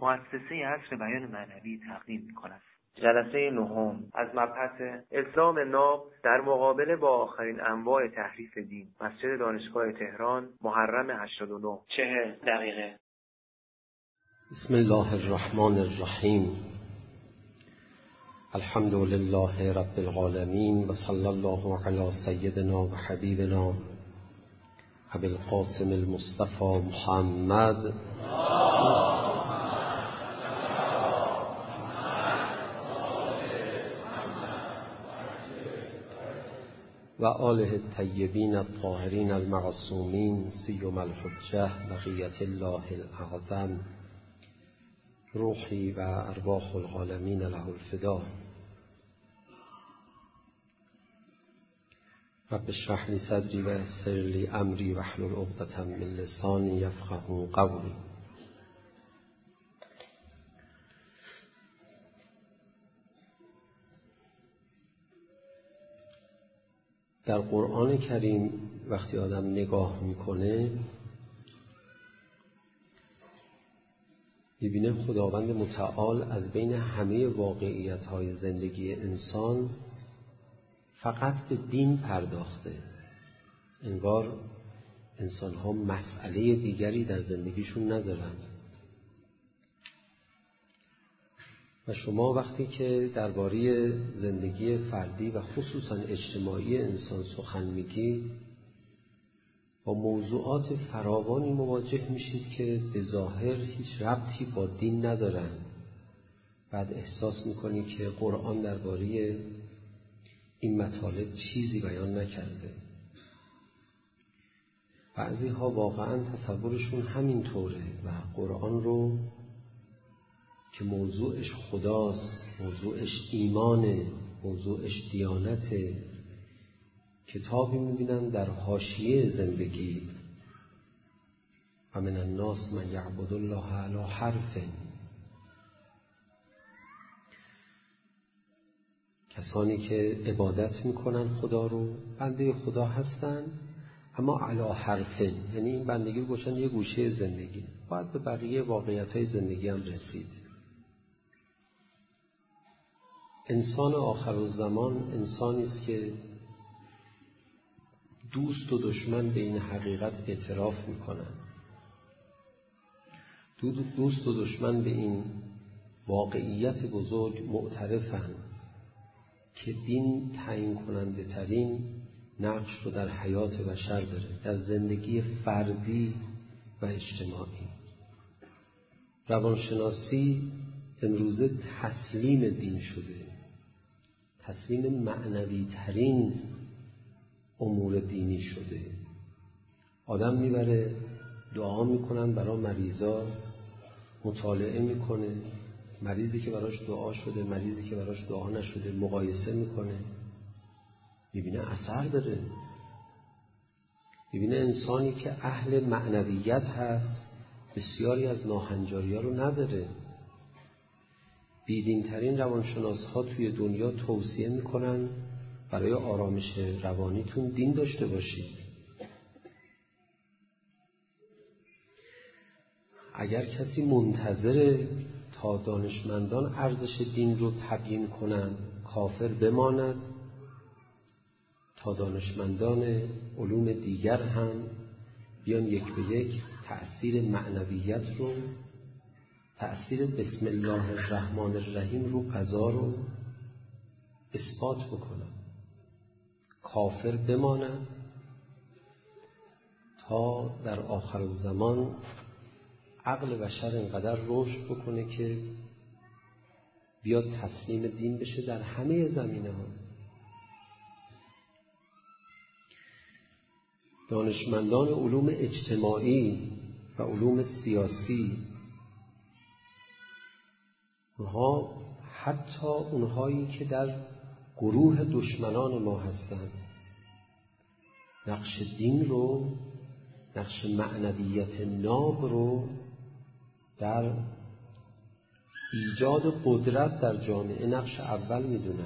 مؤسسه عصر بیان معنوی تقدیم می‌کند. جلسه نهم از مبحث اسلام ناب در مقابله با آخرین انواع تحریف دین، مسجد دانشگاه تهران، محرم 89. 40 دقیقه. بسم الله الرحمن الرحیم. الحمد لله رب العالمین و صلی الله علی سیدنا و حبیبنا ابی القاسم المصطفى محمد و آله الطیبین الطاهرین المعصومین سیما الحجة بقیة الله الاعظم روحی و ارواح العالمین له الفدا. رب اشرح لی صدری و یسر لی امری واحلل عقدة من لسانی یفقهوا قولی. در قرآن کریم وقتی آدم نگاه میکنه میبینه خداوند متعال از بین همه واقعیت‌های زندگی انسان فقط به دین پرداخته. انگار انسان‌ها مسئله دیگری در زندگیشون ندارن. و شما وقتی که درباره زندگی فردی و خصوصا اجتماعی انسان سخن میگی با موضوعات فراوانی مواجه میشید که به ظاهر هیچ ربطی با دین ندارن. بعد احساس میکنی که قرآن درباره این مطالب چیزی بیان نکرده. بعضی ها واقعا تصورشون همین طوره و قرآن رو که موضوعش خداست، موضوعش ایمانه، موضوعش دیانته، کتابی میبینن در حاشیه زندگی. و من الناس من یعبد الله علی حرف. کسانی که عبادت میکنن خدا رو، بنده خدا هستن اما علی حرف، یعنی این بندگی رو گوشن یه گوشه زندگی، باید به بقیه واقعیت‌های زندگی هم رسید. انسان آخر الزمان انسانی است که دوست و دشمن به این حقیقت اعتراف میکنن. دوست و دشمن به این واقعیت بزرگ معترفن که دین تعیین کننده ترین نقش رو در حیات بشر داره، در زندگی فردی و اجتماعی. روانشناسی امروزه تسلیم دین شده، تسلیم معنوی ترین امور دینی شده. آدم میبره دعا میکنن برای مریضا، مطالعه میکنه، مریضی که براش دعا شده، مریضی که براش دعا نشده مقایسه میکنه، میبینه اثر داره. میبینه انسانی که اهل معنویت هست بسیاری از ناهنجاری ها رو نداره. بیدینترین روانشناس ها توی دنیا توصیه میکنن برای آرامش روانیتون دین داشته باشید. اگر کسی منتظر تا دانشمندان ارزش دین رو تبیین کنن کافر بماند، تا دانشمندان علوم دیگر هم بیان یک به یک تأثیر معنویت رو، تأثیر بسم الله الرحمن الرحیم رو قضا رو اثبات بکنن، کافر بمانند تا در آخر الزمان عقل بشر اینقدر رشد بکنه که بیاد تسلیم دین بشه در همه زمینه ها. دانشمندان علوم اجتماعی و علوم سیاسی، اونها حتی اونهایی که در گروه دشمنان ما هستند نقش دین رو، نقش معنویت ناب رو در ایجاد قدرت در جامعه نقش اول میدونن.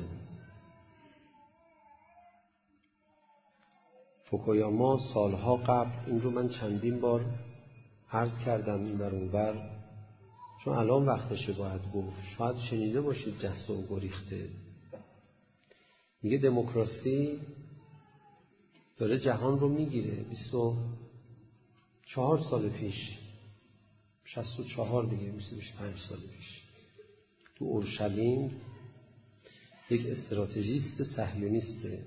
فوکویاما سالها قبل، این رو من چندین بار عرض کردم این بر اون بر، چون الان وقتشه باید گفت. شاید شنیده باشید جسته و گریخته. میگه دموکراسی داره جهان رو میگیره. 24 سال پیش، 64 دیگه، 25 سال پیش، تو اورشلیم یک استراتژیست صهیونیسته.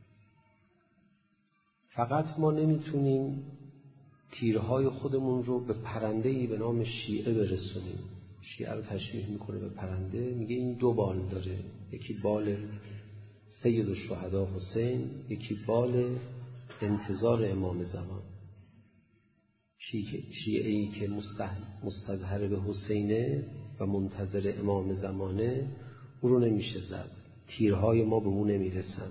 فقط ما نمیتونیم تیرهای خودمون رو به پرنده‌ای به نام شیعه برسونیم. شیعه رو تشبیه میکنه به پرنده، میگه این 2 بال داره، یکی بال سید الشهدا حسین، یکی بال انتظار امام زمان. شیعه‌ای که مستظهر به حسینه و منتظر امام زمانه، او رو نمیشه زد، تیرهای ما به او نمیرسن.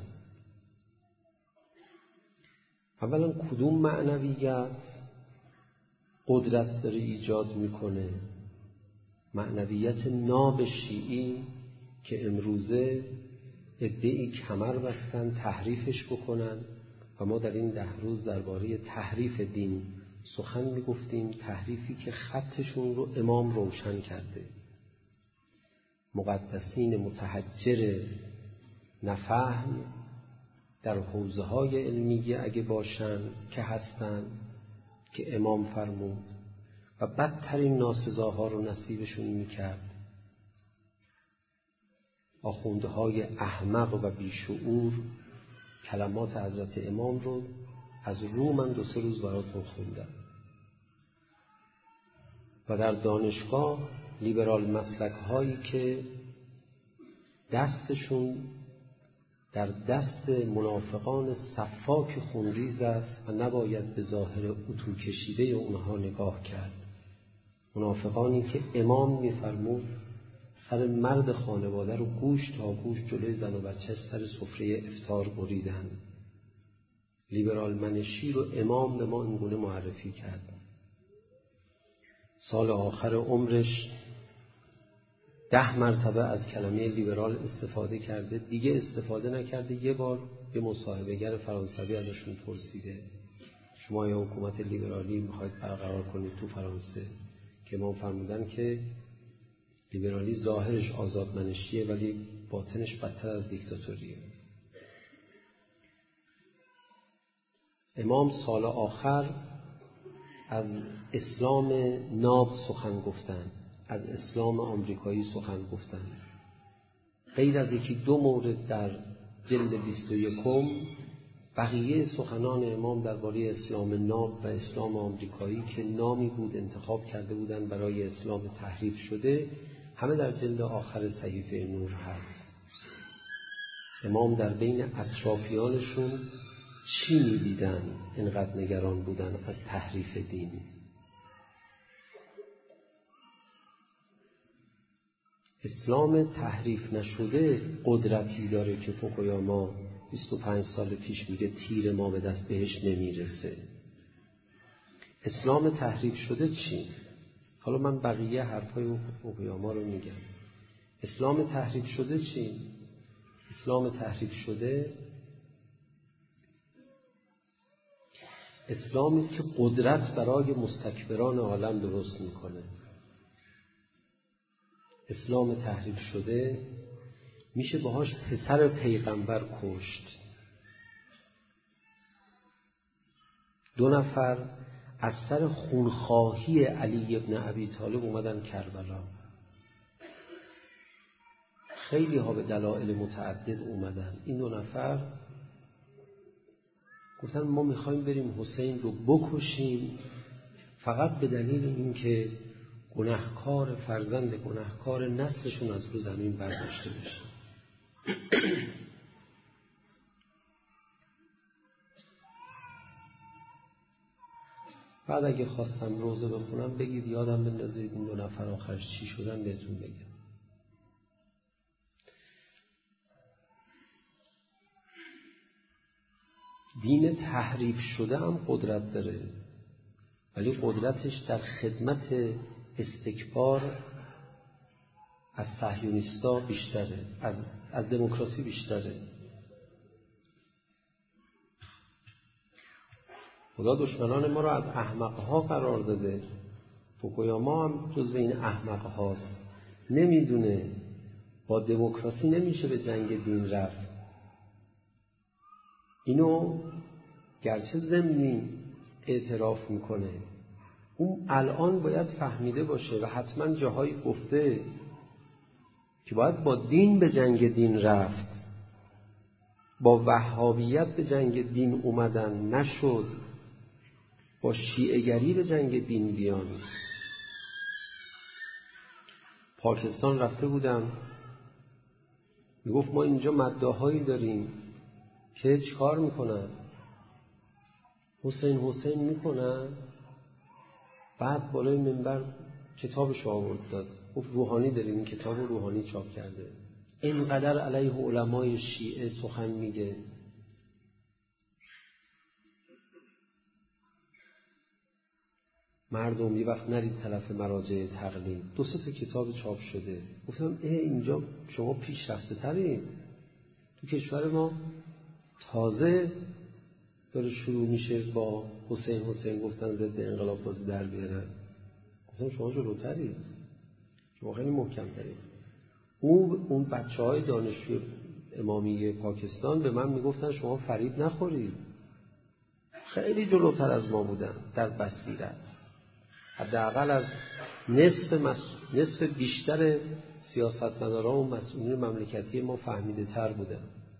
اولا کدوم معنویت قدرت داره ایجاد میکنه؟ معنویت ناب شیعی که امروزه عده‌ای کمر بستن تحریفش بکنن و ما در این 10 روز درباره تحریف دین سخن میگفتیم. تحریفی که خطشون رو امام روشن کرده. مقدسین متحجر نفهم در حوزه‌های علمیه اگه باشن که هستن، که امام فرمود، و بدترین ناسزاها رو نصیبشون میکرد. آخوندهای احمق و بیشعور کلمات حضرت امام رو از رو من 2-3 روز براتون خوندم. و در دانشگاه لیبرال مسلک هایی که دستشون در دست منافقان صفاک خونریز است و نباید به ظاهر اتو کشیده اونها نگاه کرد. منافقانی که امام میفرمود سر مرد خانواده رو گوش تا گوش جلوی زن و بچه سر سفره افطار بریدن. لیبرال منشی رو امام به ما اینگونه معرفی کرد. سال آخر عمرش 10 مرتبه از کلمه لیبرال استفاده کرده، دیگه استفاده نکرده. یه بار یه مصاحبه‌گر فرانسوی ازشون پرسیده شما یا حکومت لیبرالی میخواید برقرار کنید تو فرانسه؟ که امام فرمودن که لیبرالی ظاهرش آزادمنشیه ولی باطنش بدتر از دیکتاتوریه. امام سال آخر از اسلام ناب سخن گفتن، از اسلام آمریکایی سخن گفتن. غیر از 1-2 مورد در جلد 21 بقیه سخنان امام درباره اسلام ناب و اسلام آمریکایی که نامی بود انتخاب کرده بودن برای اسلام تحریف شده، همه در جلد آخر صحیفه نور هست. امام در بین اطرافیانشون چی می‌دیدن اینقدر نگران بودن از تحریف دین؟ اسلام تحریف نشده قدرتی داره که فوکویاما 25 سال پیش میگه تیر ما به دست بهش نمیرسه. اسلام تحریف شده چی؟ حالا من بقیه حرفای فوکویاما رو میگم. اسلام تحریف شده چی؟ اسلام تحریف شده اسلامی است که قدرت برای مستکبران عالم درست میکنه. اسلام تحریف شده میشه باهاش پسر پیغمبر کشت. 2 نفر از سر خونخواهی علی ابن ابی طالب اومدن کربلا. خیلی ها به دلایل متعدد اومدن. این 2 نفر گفتن ما میخوایم بریم حسین رو بکشیم فقط به دلیل اینکه گناهکار فرزند گناهکار نسلشون از رو زمین برداشته بشه. بعد اگه خواستم روزه بخونم بگید یادم بندازید این 2 نفر آخرش چی شدن بهتون بگم. دین تحریف شده هم قدرت داره ولی قدرتش در خدمت استکبار از صهیونیستا بیشتره، از دموکراسی بیشتره. خدا دشمنان ما رو از احمقها قرار داده. فوکویاما هم جزو این احمق هاست، نمیدونه با دموکراسی نمیشه به جنگ دین رفت. اینو گرچه ضمنی اعتراف میکنه، اون الان باید فهمیده باشه و حتما جاهایی گفته که باید با دین به جنگ دین رفت. با وهابیت به جنگ دین اومدن نشد، با شیعه‌گری به جنگ دین بیان. پاکستان رفته بودم، میگفت ما اینجا مداحایی داریم که چیکار میکنن؟ حسین میکنن. بعد بالای منبر کتابش آورد داد، گفت روحانی داریم، این کتاب روحانی چاپ کرده، اینقدر علیه علمای شیعه سخن میگه. مردم یه وقت نرید طرف مراجع تقلید، 2-3 تا کتاب چاپ شده. گفتم اینجا شما پیشرفته ترین، تو کشور ما تازه داره شروع میشه با حسین گفتن ضد انقلاب بازی در بیارن. گفتم شما جلوترید، شما خیلی محکم ترید. اون بچه‌های دانشجوی امامیه پاکستان به من میگفتن شما فریب نخورید، خیلی جلوتر از ما بودن در بصیرت. حداقل از نصف بیشتر سیاستمداران و مسئولین مملکتی ما فهمیده تر بودن.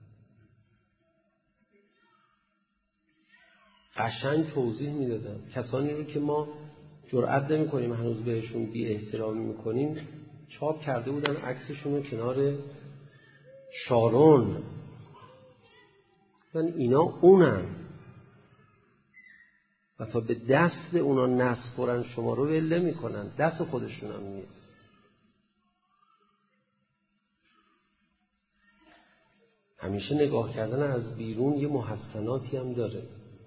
قشنگ توضیح میدادن. کسانی رو که ما جرئت نمی کنیم هنوز بهشون بی احترامی میکنیم، چاپ کرده بودن عکسشون رو کنار شارون. اینا اونن و تا به دست اونا نسپرن شما رو ول میکنن، دست خودشون هم نیست. همیشه نگاه کردن از بیرون یه محسناتی هم داره.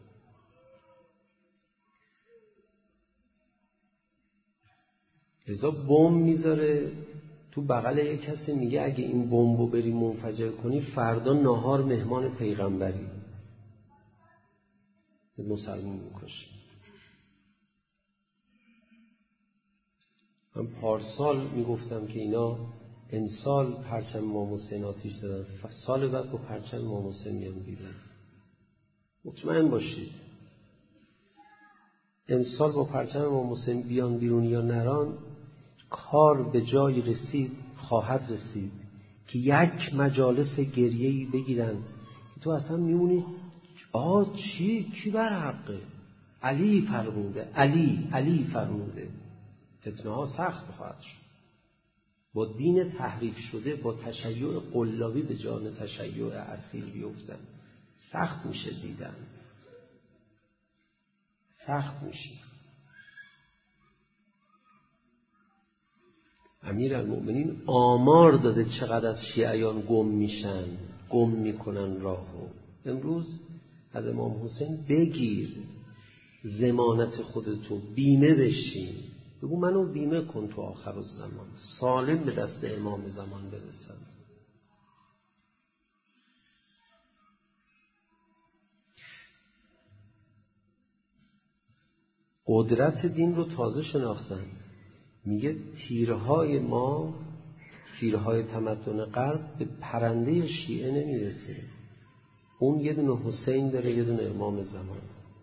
لذا بمب میذاره تو بغل یک کسی، میگه اگه این بمبو بری منفجر کنی فردا ناهار مهمان پیغمبری، مسلمان میکشه. من پارسال میگفتم که اینا امسال پرچم امام حسین آتیش زدن، سال بعد با پرچم امام حسین میان بیرون. مطمئن باشید امسال با پرچم امام حسین بیان بیرون یا نران، کار به جای خواهد رسید که یک مجالس گریه‌ای بگیرن که تو اصلا میمونی کی بر حقه؟ علی فرموده، علی فرموده. فتنه ها سخت خواهد شد. با دین تحریف شده، با تشیع قلابی به جان تشیع اصیل بیفتن، سخت میشه دیدن، سخت میشه. امیرالمؤمنین آمار داده چقدر از شیعیان گم میکنن راهو. امروز از امام حسین بگیر ضمانت خودتو، بیمه بشین، بگو منو بیمه کن تو آخر الزمان، سالم به دست امام زمان برسم. قدرت دین رو تازه شناختن. میگه تیرهای تمدن غرب به پرنده شیعه نمیرسه. اون یه دونه حسین داره، یه دونه امام زمان.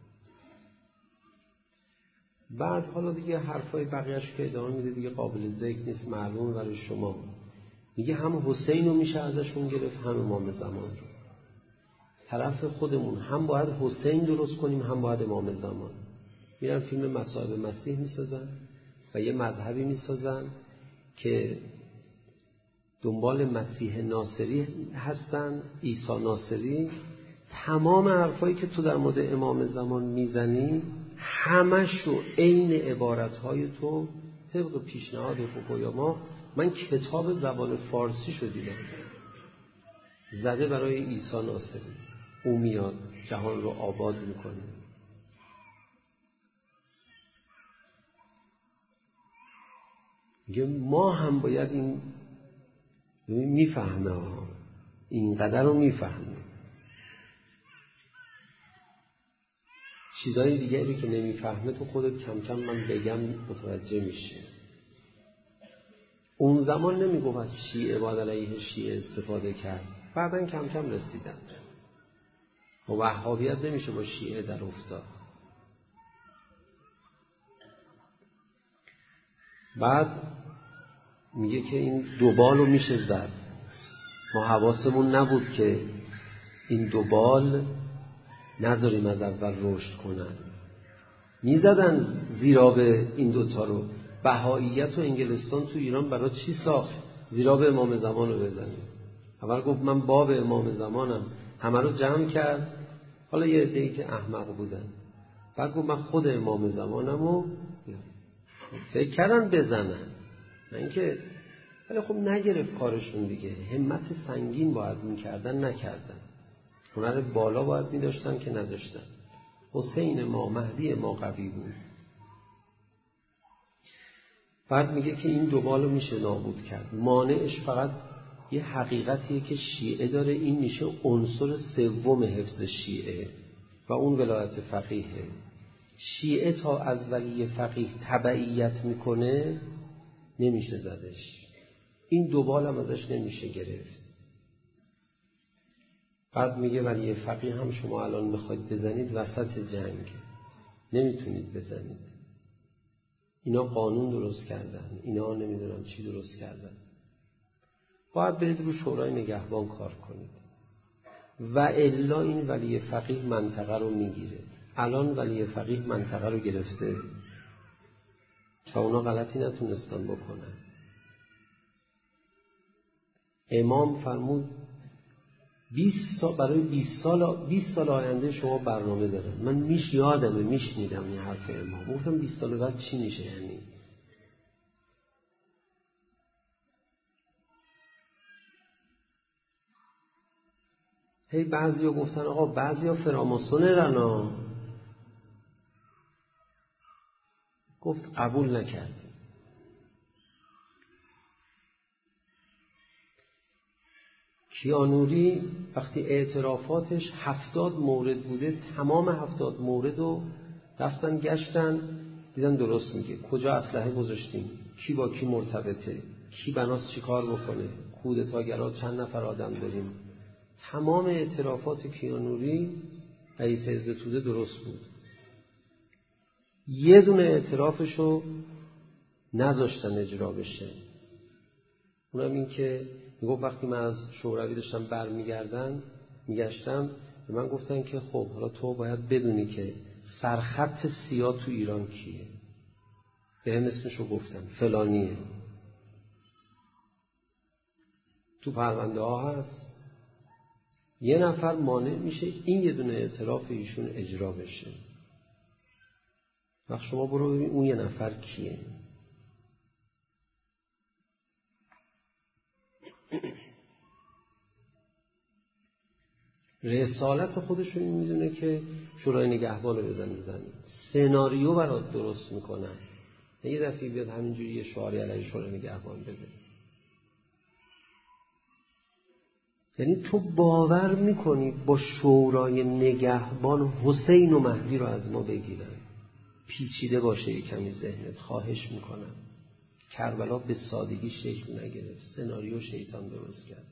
بعد حالا دیگه حرفای بقیه‌اش که ادامه میده دیگه قابل ذکر نیست، معلوم برای شما. میگه هم حسین رو میشه ازشون گرفت، هم امام زمان رو. طرف خودمون هم باید حسین درست کنیم، هم باید امام زمان. میرن فیلم مصائب مسیح میسازن و یه مذهبی میسازن که دنبال مسیح ناصری هستن، عیسی ناصری. تمام حرفایی که تو در مورد امام زمان میزنی همشو عین عبارتهای تو طبق پیشنهاد فوکویاما، من کتاب زبان فارسی شو دیدم زده برای عیسی ناصری. او میاد جهان رو آباد میکنه. میگه ما هم باید این میفهمه، اینقدر رو میفهمه. چیزهای دیگری که نمیفهمه تو خودت کم کم من بگم متوجه میشه. اون زمان نمیگفت از شیعه باید علیه شیعه استفاده کرد، بعدن کم کم رسیدن. و وهابیت نمیشه با شیعه در افتاد. بعد میگه که این دوبال رو میشه زد. ما حواسمون نبود که این دوبال نذاریم از اول رشد کنن. میزدن زیراب این دوتا رو. بهائیت و انگلستان تو ایران برای چی ساخت؟ زیراب امام زمان رو بزنیم. اول گفت من باب امام زمانم، همه رو جمع کرد. حالا یه عده‌ای که احمق بودن، بعد گفت من خود امام زمانم رو فکر کردن بزنن، نه اینکه. ولی خب نگرفت کارشون دیگه. همت سنگین باید میکردن، نکردن. هنر بالا باید میداشتن که نداشتن. حسین ما، مهدی ما قوی بود. بعد میگه که این دوبالو میشه نابود کرد. مانعش فقط یه حقیقتیه که شیعه داره، این میشه عنصر سوم حفظ شیعه و اون ولایت فقیهه. شیعه تا از ولی فقیه تبعیت میکنه نمیشه زدش. این دوبال هم ازش نمیشه گرفت. بعد میگه ولی فقیه هم شما الان بخواید بزنید وسط جنگ نمیتونید بزنید. اینا قانون درست کردن، اینا نمیدونم چی درست کردن. باید برید رو شورای نگهبان کار کنید و الا این ولی فقیه منطقه رو میگیره. الان ولی فقیه منطقه رو گرفته تا اونا غلطی نتونستن بکنن. امام فرمود 20 سال برای 20 سال آینده شما برنامه دارن. من یادمه میشنیدم این حرف امام. گفتم 20 سال بعد چی میشه؟ یعنی هی بعضیا گفتن آقا بعضیا فراماسونه رنا. گفت قبول نکردیم. کیانوری وقتی اعترافاتش 70 مورد بوده، تمام 70 مورد رو رفتن گشتن دیدن درست میگه. کجا اسلحه گذاشتیم، کی با کی مرتبطه، کی بناس چی کار بکنه، کودتاگرها چند نفر آدم داریم. تمام اعترافات کیانوری رئیس حزب توده درست بود. یه دونه اعترافشو نذاشتن اجرا بشه. اونم این که میگفت وقتی من از شوروی داشتم میگشتم به من گفتن که خب حالا تو باید بدونی که سرخط سیاه تو ایران کیه. به هم اسمشو گفتن فلانیه. تو پرونده ها هست. یه نفر مانع میشه این یه دونه اعتراف ایشون اجرا بشه. وقت شما برو ببین اون یه نفر کیه. رسالت خودشون میدونه که شورای نگهبان رو بزنید زمین. سناریو برات درست میکنن. یه دفعه بیاد همینجوری یه شعاری علیه شورای نگهبان بده. یعنی تو باور میکنی با شورای نگهبان حسین و مهدی رو از ما بگیرن؟ پیچیده باشه یه کمی ذهنت، خواهش میکنم. کربلا به سادگی شکل نگرفت. سناریو شیطان درست کرد.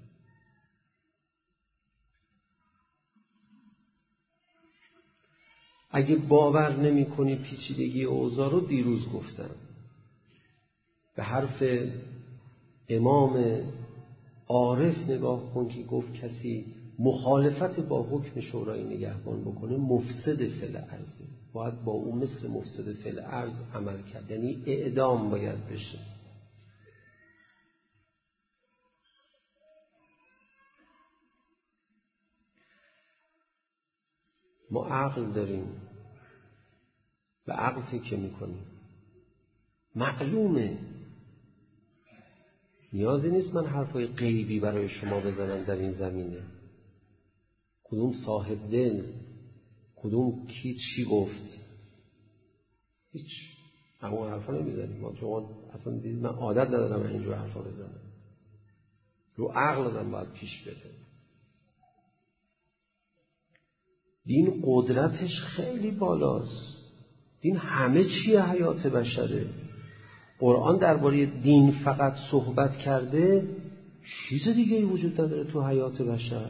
اگه باور نمی کنی پیچیدگی اوضاع رو، دیروز گفتم به حرف امام عارف نگاه کن که گفت کسی مخالفت با حکم شورای نگهبان بکنه مفسد فی الارض. باید با اون مثل مفسد فی الارض عمل کرد، یعنی اعدام باید بشه. ما عقل داریم، به عقل فکر میکنیم. معلومه نیازی نیست من حرفای غیبی برای شما بزنم در این زمینه. کدوم صاحب دل، کدوم کی چی گفت، هیچ اما حرفا نمیزنیم. ما شما اصلا دیدید من عادت ندارم اینجور حرفا بزنم. رو عقل آدم باید پیش بره. دین قدرتش خیلی بالاست. دین همه چیه حیات بشره. قرآن درباره دین فقط صحبت کرده، چیز دیگه ای وجود نداره تو حیات بشر.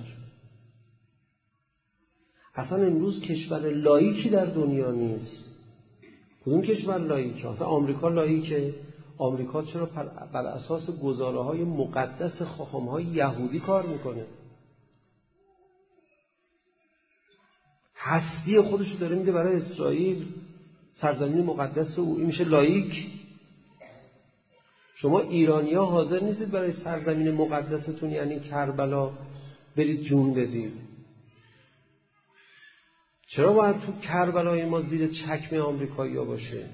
اصلا امروز کشور لاییکی در دنیا نیست. کدوم کشور لاییکه؟ اصلا آمریکا لاییکه. آمریکا چرا بر اساس گزاره‌های مقدس خاخام‌های یهودی کار میکنه؟ هستی خودشو داره میده برای اسرائیل، سرزمین مقدس او. این میشه لاییک؟ شما ایرانی‌ها حاضر نیستید برای سرزمین مقدستون یعنی کربلا برید جون بدید. چرا باید تو کربلای ما زیر چکمه آمریکایی‌ها باشه؟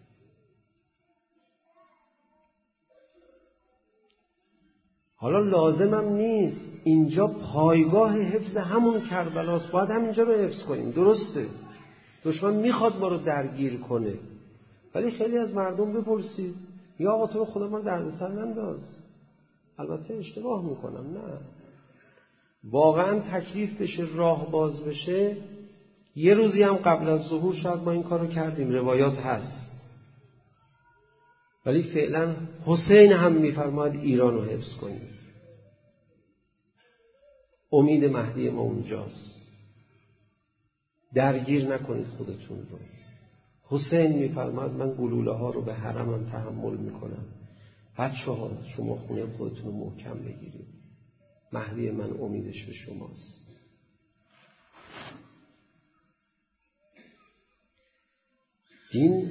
حالا لازمم نیست. اینجا پایگاه حفظ همون کربلاست، باید همینجا رو حفظ کنیم. درسته دشمن میخواد ما رو درگیر کنه، ولی خیلی از مردم بپرسید یا آقا تو رو خدا ما رو دردسر ننداز. البته اشتباه میکنم، نه، واقعا تکلیف بشه، راه باز بشه، یه روزی هم قبل از ظهور شاید ما این کار رو کردیم، روایات هست. ولی فعلا حسین هم میفرماید ایران رو حفظ کنید. امید مهدی ما اونجاست. درگیر نکنید خودتون رو. حسین میفرماید من گلوله ها رو به حرمم تحمل میکنم. بچه‌ها شما خونه خودتون رو محکم بگیرید. مهدی من امیدش به شماست. دین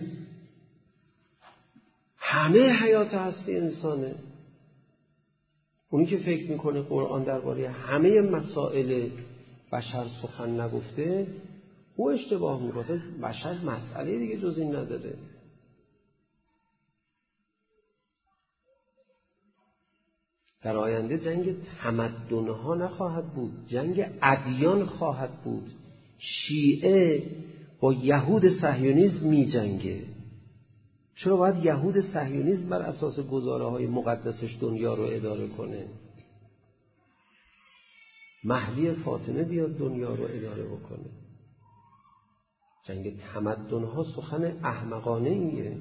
همه حیات هستی انسانه. اونی که فکر میکنه قرآن درباره همه مسائل بشر سخن نگفته، او اشتباه میکنه. بشر مسئله دیگه جز این نداره. در آینده جنگ تمدن‌ها نخواهد بود، جنگ ادیان خواهد بود. شیعه با یهود صهیونیسم می جنگه. چرا باید یهود صهیونیسم بر اساس گزاره‌های مقدسش دنیا رو اداره کنه؟ مهدی فاطمه بیاد دنیا رو اداره بکنه. جنگ تمدن‌ها سخن احمقانه ایه.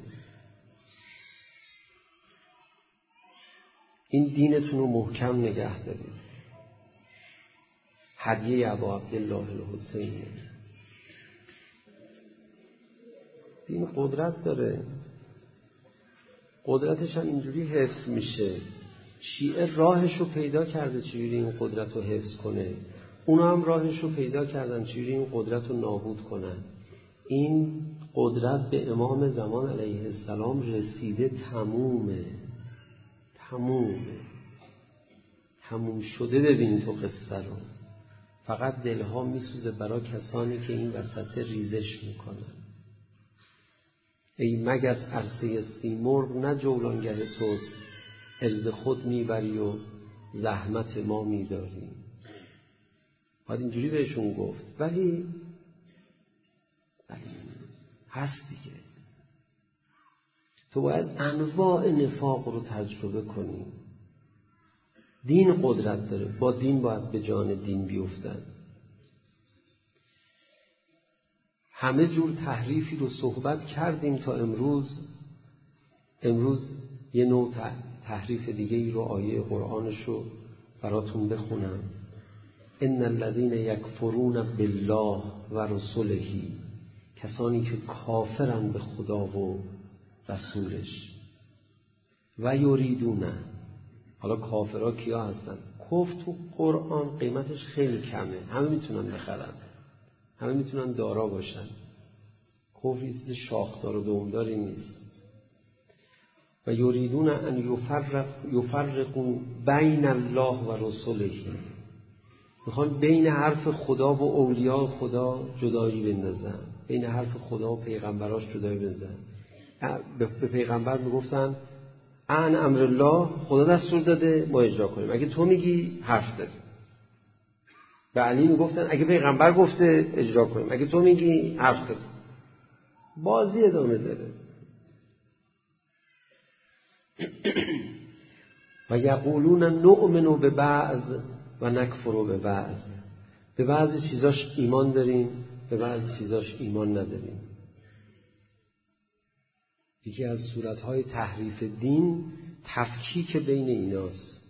این دینتون رو محکم نگه دارید. هدیه ابا عبدالله الحسین. دین قدرت داره، قدرتش هم اینجوری حفظ میشه. شیعه راهش رو پیدا کرده چجوری این قدرت رو حفظ کنه، اونا هم راهش رو پیدا کردن چجوری این قدرت رو نابود کنن. این قدرت به امام زمان علیه السلام رسیده، تموم شده. ببین تو قصه رو، فقط دلها میسوزه برای کسانی که این وسط ریزش میکنن. ای مگس عرصه سیمرغ نه جولانگه توست، عرض خود میبری و زحمت ما میداری. باید اینجوری بهشون گفت. ولی هست دیگه. تو باید انواع نفاق رو تجربه کنی. دین قدرت داره، با دین باید به جان دین بیفتن. همه جور تحریفی رو صحبت کردیم تا امروز یه نوع تحریف دیگه ای رو، آیه قرآنش رو براتون بخونم. ان الذين یکفرون بالله و رسوله، کسانی که کافرن به خدا و رسولش. و یریدون، حالا کافرها کیا هستن؟ کفر تو قرآن قیمتش خیلی کمه، همه میتونن بخرن، همه میتونن دارا باشن. کفر یه چیز شاخدار و دومداری نیست. و یریدون ان یفرقوا بین الله و رسوله، میخوان بین حرف خدا و اولیاء خدا جدایی بندازن، بین حرف خدا و پیغمبراش جدایی بندازن. به پیغمبر میگفتن ان امر الله، خدا دستور داده ما اجرا کنیم، اگه تو میگی حرف داری. به علی میگفتن اگه پیغمبر گفته اجرا کنیم، اگه تو میگی حرف داری. بازی ادامه داره. و یقولون نؤمن ببعض و نکفر ببعض، به بعضی چیزاش ایمان داریم، به بعضی چیزاش ایمان نداریم. یکی از صورتهای تحریف دین تفکیک بین ایناست.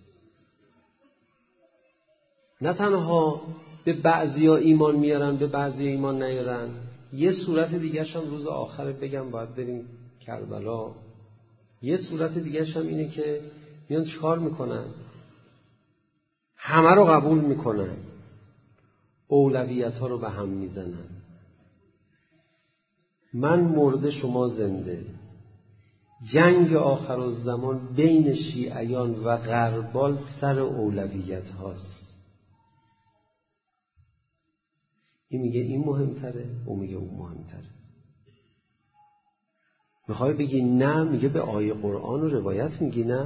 نه تنها به بعضیا ایمان میارن، به بعضیا ایمان نیارن. یه صورت دیگرش هم روز آخر بگم باید بریم کربلا. یه صورت دیگرش هم اینه که میان چیکار میکنن؟ همه رو قبول میکنن، اولویت ها رو به هم میزنن. من مرده شما زنده. جنگ آخرالزمان بین شیعیان و غربال سر اولویت هاست. این میگه این مهمتره، اون میگه اون مهمتره. میخوای بگی نه، میگه به آیه قرآن و روایت میگی نه.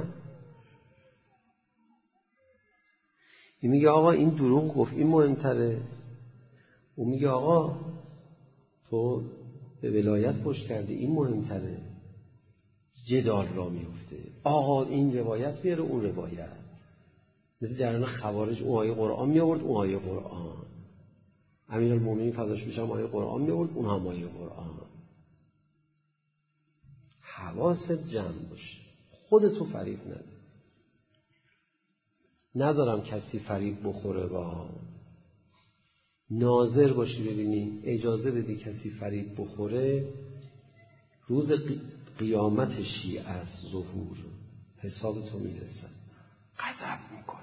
این میگه آقا این دروغ گفت، این مهمتره. اون میگه آقا تو به ولایت پشت کردی، این مهمتره. جدال را میفته. آقا این روایت میاره، اون روایت. مثل جریان خوارج، اون آیه قرآن میآورد، اون آیه قرآن. امیرالمومنین فداش بشم آیه قرآن میآورد، اون هم آیه قرآن. حواست جمع باشه، خودتو فریب نده. نذارم کسی فریب بخوره. با ناظر باشی ببینی اجازه بدی کسی فریب بخوره، روز قیامت شیعه است ظهور، حساب تو میرسن، غضب میکنن.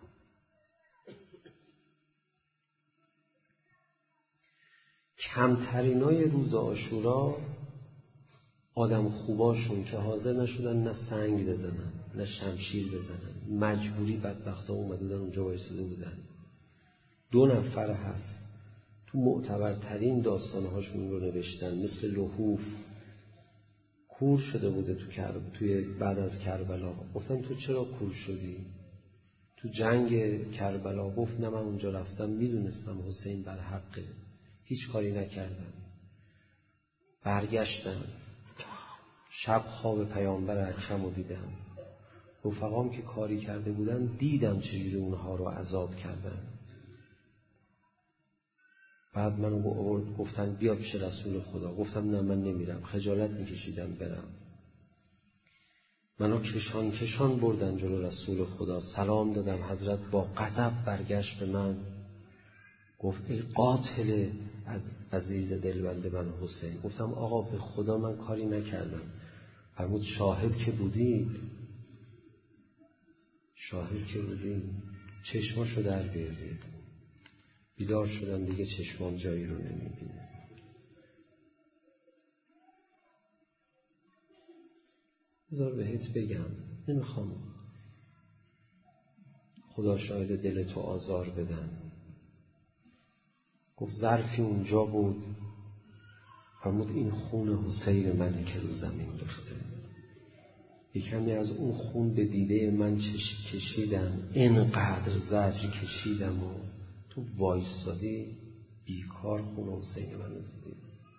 کمترینای روز عاشورا آدم خوباشون که حاضر نشدن نه سنگ بزنن نه شمشیر بزنن، مجبوری بدبختا اومدن اونجا وایساده بودن. 2 نفر هست تو معتبرترین داستانهاشون رو نوشتن، مثل لحوف کور شده بوده توی بعد از کربلا. گفتن تو چرا کور شدی؟ تو جنگ کربلا گفت نه من اونجا رفتم میدونستم حسین بر حقه، هیچ کاری نکردم. برگشتم شب خواب پیامبر اکرم رو دیدم، رفقام که کاری کرده بودن دیدم چجوری اونها رو عذاب کردن. بعد منو آورد گفتن بیا پیش رسول خدا. گفتم نه من نمیرم، خجالت میکشیدم برم. منو کشان بردن جلو رسول خدا، سلام دادم. حضرت با غضب برگشت به من گفت ای قاتل از عزیز دلبند من حسین. گفتم آقا به خدا من کاری نکردم. فرمود شاهد که بودی، شاهد که بودی. چشماشو در بیارید. بیدار شدم دیگه چشمام جایی رو نمیبینه. بذار بهت بگم، نمیخوام خدا شاهد دلتو آزار بدم. گفت ظرفی اونجا بود، فرمود این خون حسین منه که رو زمین ریخته. یکمی از اون خون به دیده من کشیدم، اینقدر زجر کشیدم و تو وایستادی بیکار خون حسین منو دیدی.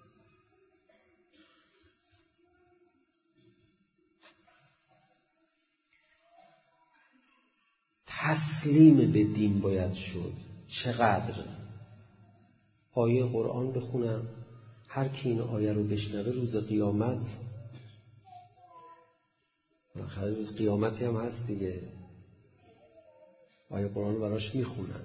تسلیم به دین باید شد. چقدر آیه قرآن بخونم، هر کی این آیه رو بشنوه روز قیامت، آخر روز قیامتی هم هست دیگه، آیه قرآن رو براش میخونن.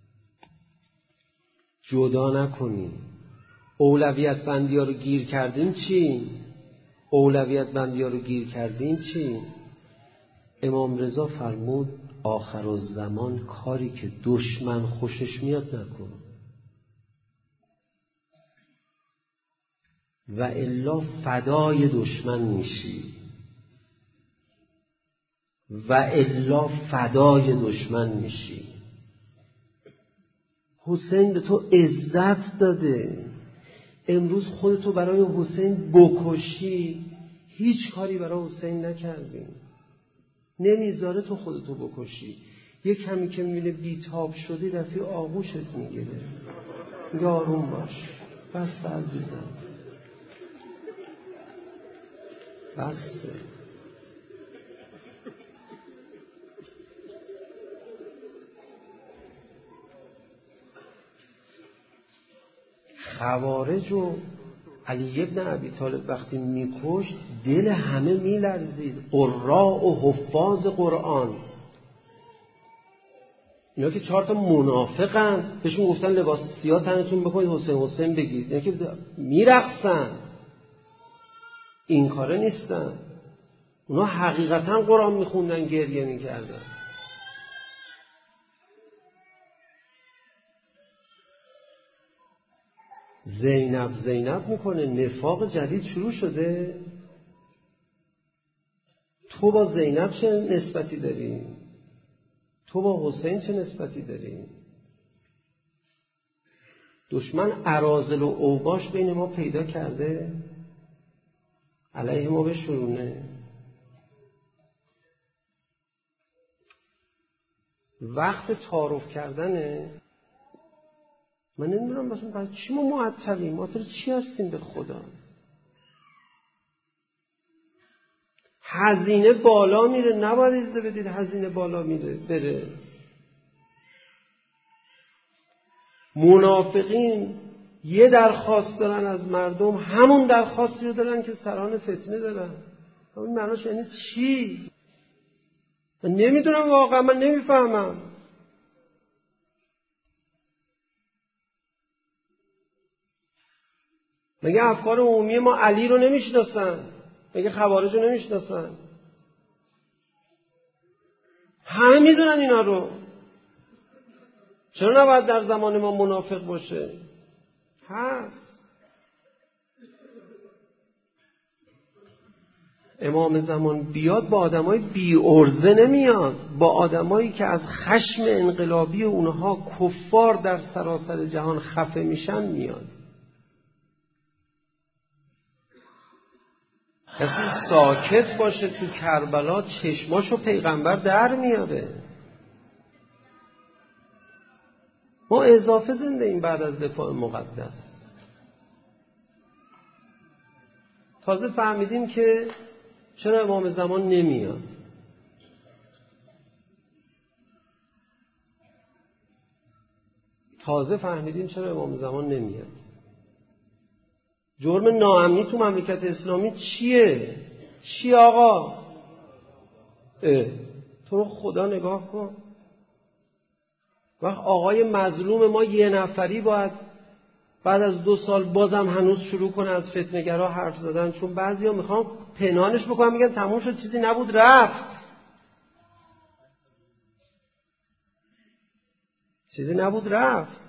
جدا نکنی. اولویت بندی ها رو گیر کردیم چی؟ اولویت بندی ها رو گیر کردیم چی؟ امام رضا فرمود آخرالزمان کاری که دشمن خوشش میاد نکن، و الا فدای دشمن میشی، و الا فدای دشمن میشی. حسین به تو عزت داده، امروز خودتو برای حسین بکشی، هیچ کاری برای حسین نکردی، نمیذاره تو خودتو بکشی. یک کمی که میبینه بیتاب شدی رفی آغوشت میگیره، میگه آروم باش، بس عزیزم، بسته. خوارج و علی ابن ابی طالب وقتی میکشت دل همه میلرزید، قراء و حفاظ قرآن. اینا که 4 تا منافقن، بهشون گفتن لباس سیاه تنتون بکنید حسین حسین بگید، اینا که میرقصن، این کاره نیستن. اونا حقیقتا قرآن میخوندن، گریه میکردن. زینب میکنه، نفاق جدید شروع شده. تو با زینب چه نسبتی داری؟ تو با حسین چه نسبتی داری؟ دشمن اراذل و اوباش بین ما پیدا کرده، علیه ما بشورونه. وقت تعارف کردنه. من نمیدونم مثلا برای چی ما معطلیم؟ ما چی هستیم به خدا؟ هزینه بالا میره، نباید اجازه بدید هزینه بالا میره بره. منافقین یه درخواست دارن از مردم، همون درخواستی رو دارن که سران فتنه دارن. این معناش یعنی چی؟ من نمیدونم، واقعا من نمیفهمم. مگه افکار عمومی ما علی رو نمیشناسن؟ مگه خوارج رو نمیشناسن؟ همه میدونن اینا رو. چرا نباید در زمان ما منافق باشه؟ هست. امام زمان بیاد با آدمای بی ارزه نمیاد، با آدمایی که از خشم انقلابی اونها کفار در سراسر جهان خفه میشن میاد. کسی ساکت باشه تو کربلا چشماشو پیغمبر در میاره. ما اضافه زنده این بعد از دفاع مقدس. تازه فهمیدیم که چرا امام زمان نمیاد. جرم ناامنی تو مملکت اسلامی چیه؟ چی آقا؟ تو رو خدا نگاه کن. وقت آقای مظلوم ما یه نفری باید بعد از 2 سال بازم هنوز شروع کنه از فتنه‌گرا حرف زدن، چون بعضیا میخوان پنهانش بکنن، میگن تموم شد، چیزی نبود، رفت. چیزی نبود رفت.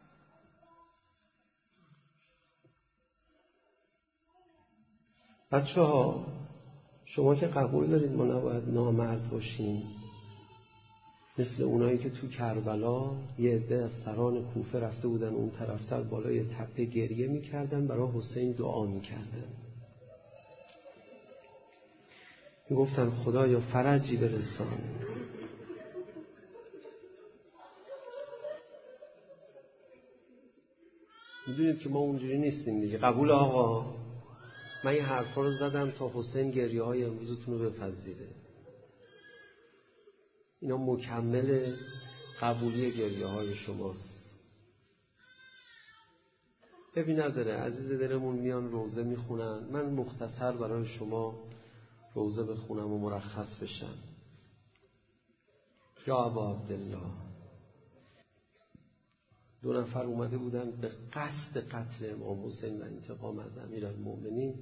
بچه‌ها شما که قبول دارید ما نباید نامرد باشیم، مثل اونایی که تو کربلا یه عده از سران کوفه رفته بودن اون طرفتر بالای تپه گریه میکردن، برای حسین دعا میکردن، میگفتن خدایا فرجی برسان. میدونید که ما اونجوری نیستیم دیگه. قبول آقا؟ من این حرفا رو زدم تا حسین گریه های امروزتون رو بپذیره. اینا مکمل قبولی گریه های شماست. ببین نداره، عزیز دلمون میان روزه میخونن، من مختصر برای شما روزه بخونم و مرخص بشم. یا ابا عبدالله، 2 نفر اومده بودن به قصد قتل امام حسین و انتقام از امیرالمؤمنین.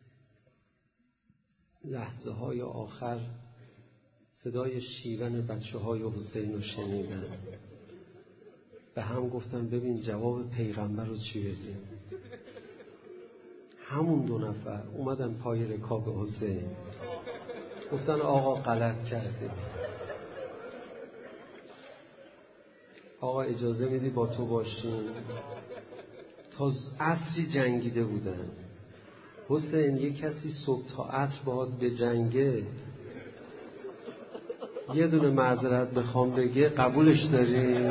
لحظه های آخر صدای شیون بچه های حسین رو شنیدن، به هم گفتن ببین جواب پیغمبر رو چی بدیم. همون 2 نفر اومدن پای رکاب حسین، گفتن آقا غلط کرده، آقا اجازه میدی با تو باشیم. تا عصری جنگیده بودن. حسین یک کسی صبح تا عصر باهات به جنگه، یه دونه معذرت بخوام بگه قبولش داری؟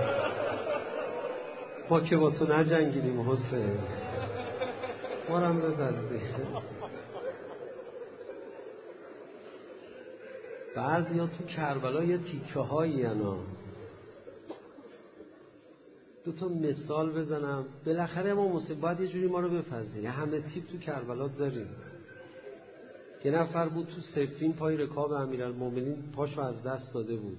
ما که با تو نجنگیدیم حسین، ما رو هم بپذیر. بعضی ها تو کربلا یه تیکه هایی انا دو تا مثال بزنم. بالاخره ما حسین باید یه جوری ما رو بپذیری. همه تیپ تو کربلا داریم. یه نفر بود تو صفین پای رکاب امیرالمومنین پاشو از دست داده بود.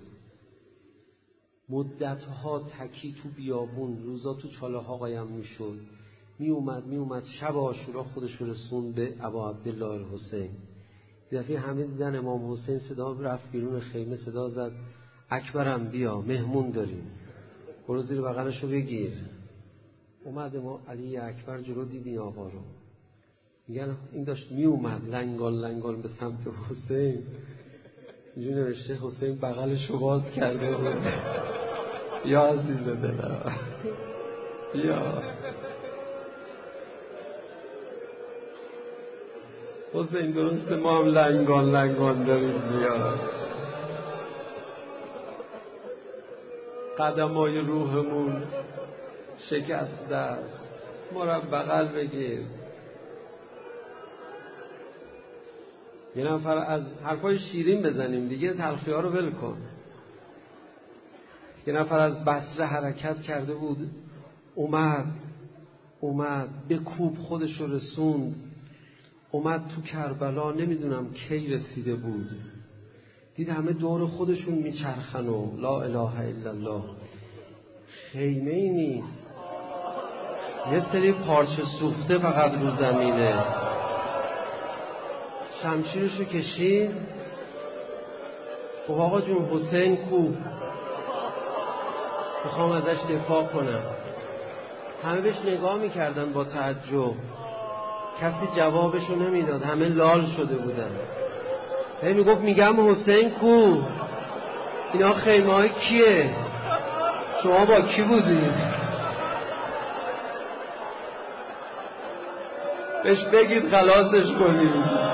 مدتها تکی تو بیابون، روزا تو چاله ها قایم میشد. میومد شب عاشورا خودش رسون به ابا عبدالله الحسین. یه دفعه همه دیدن امام حسین، صدا رفت بیرون خیمه، صدا زد اکبرم بیا مهمون داریم، برو زیر بغلشو بگیر. اومد ما علی اکبر جلو دیدین آقا رو، میگن این داشت میومد لنگال به سمت حسین، اینجوری نوشته حسین بغلشو باز کرده بود. یا عزیز دلم یا حسین، درسته ما هم لنگان داریم زیاد، قدمای روحمون شکسته است، ما رو بغل بگیر. یه نفر از حرفای شیرین بزنیم دیگه، تلخی ها رو ول کن. یه نفر از بصره حرکت کرده بود، اومد به کوب خودش رو رسوند، اومد تو کربلا، نمیدونم کی رسیده بود، دید همه دور خودشون میچرخن و لا اله الا الله. خیمه ای نیست، یه سری پارچه سوخته فقط رو زمینه. شمشیرشو کشید، گفت آقا جون حسین کو؟ میخوام ازش دفاع کنم. همه بهش نگاه میکردن با تعجب، کسی جوابشو نمیداد، همه لال شده بودن. هی میگفت میگم حسین کو؟ اینا خیمه های کیه؟ شما با کی بودید؟ بهش بگید خلاصش کنید.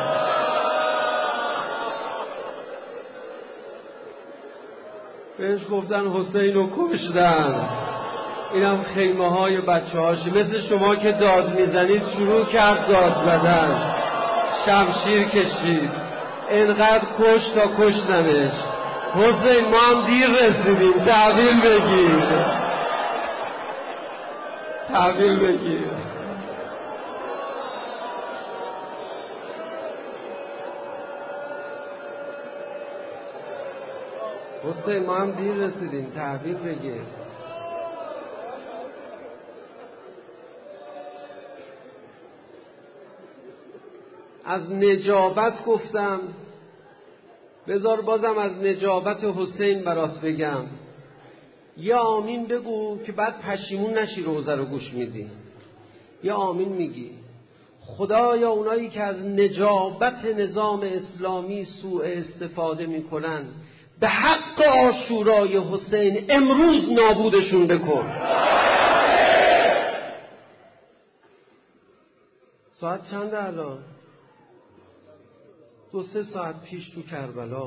بهش گفتن حسین رو کشتن، اینم خیمه های بچه هاشی. مثل شما که داد میزنید شروع کرد داد زدن، شمشیر کشید، انقدر کش تا کشتنش. حسین ما هم دیر رسیدیم، تحویل بگیر. حسین ما هم دیر رسیدیم، تحویل بگیر. از نجابت گفتم، بذار بازم از نجابت حسین برات بگم. یا آمین بگو که بعد پشیمون نشی روزه رو گوش میدی. یا آمین میگی خدایا اونایی که از نجابت نظام اسلامی سوء استفاده میکنن، به حق عاشورای حسین امروز نابودشون بکن. ساعت چنده الان؟ 2-3 ساعت پیش تو کربلا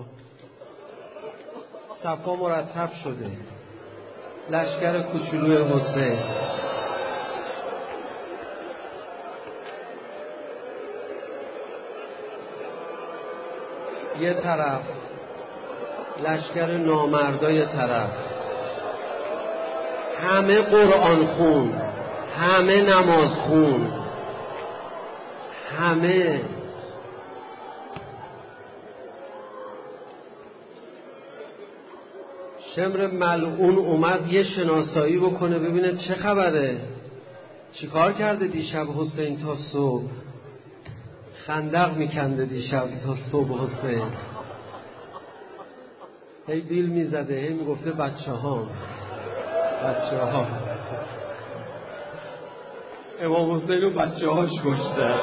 صفا مرتب شده، لشکر کوچولوی حسین. یه طرف لشکر نامردای طرف، همه قرآن خون، همه نماز خون، همه. شمر ملعون اومد یه شناسایی بکنه ببینه چه خبره، چی کار کرده دیشب حسین تا صبح. خندق میکنده دیشب تا صبح حسین، هی بیل میزده، هی میگفته بچه ها امام حسین رو بچه هاش کشته.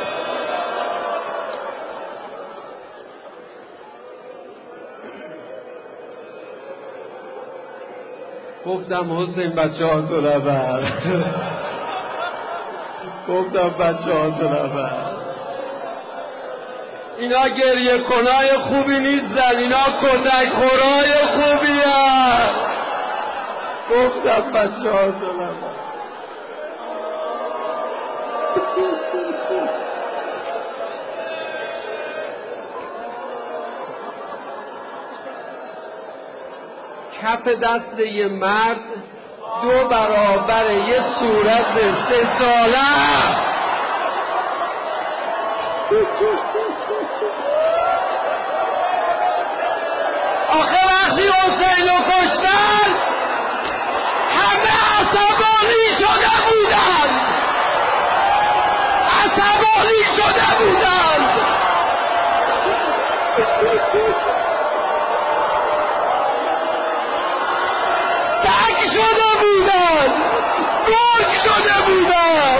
گفتم حسین بچه ها تو نبر. اینا گریه کنای خوبی نیستن، اینا کتک خورای خوبی هست. گفتم بچه ها تو نبر. کف دست یه مرد 2 برابر یه صورت 3 ساله. آخه وقتی حسین رو کشتن همه عصبانی شده بودن، عصبانی شده بودن. سگ شده بودن، گرگ شده بودن.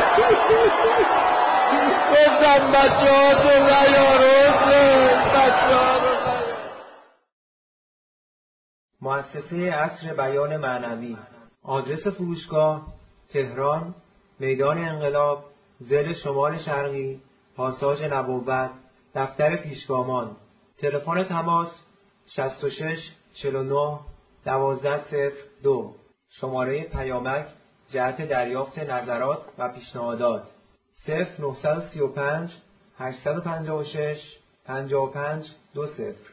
گفتم بچه ها تو نیارو، بچه ها رو نیارو. مؤسسه عصر بیان معنوی. آدرس فروشگاه: تهران، میدان انقلاب، ضلع شمال شرقی، پاساژ نبوت، دفتر پیشگامان. تلفن تماس 66 49 1202. شماره پیامک جهت دریافت نظرات و پیشنهادات 0935 856 55 20.